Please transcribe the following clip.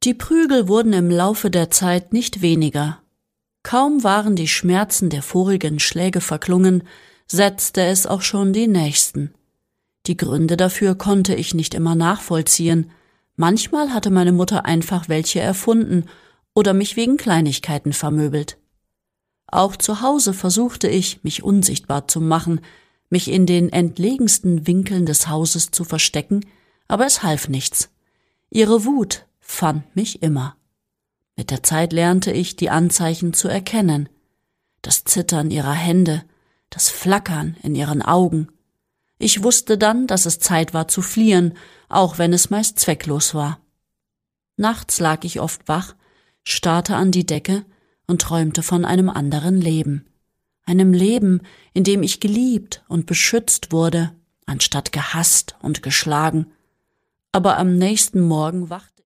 Die Prügel wurden im Laufe der Zeit nicht weniger. Kaum waren die Schmerzen der vorigen Schläge verklungen, setzte es auch schon die nächsten. Die Gründe dafür konnte ich nicht immer nachvollziehen. Manchmal hatte meine Mutter einfach welche erfunden oder mich wegen Kleinigkeiten vermöbelt. Auch zu Hause versuchte ich, mich unsichtbar zu machen, mich in den entlegensten Winkeln des Hauses zu verstecken, aber es half nichts. Ihre Wut fand mich immer. Mit der Zeit lernte ich, die Anzeichen zu erkennen. Das Zittern ihrer Hände, das Flackern in ihren Augen. Ich wusste dann, dass es Zeit war zu fliehen, auch wenn es meist zwecklos war. Nachts lag ich oft wach, starrte an die Decke und träumte von einem anderen Leben. Einem Leben, in dem ich geliebt und beschützt wurde, anstatt gehasst und geschlagen. Aber am nächsten Morgen wachte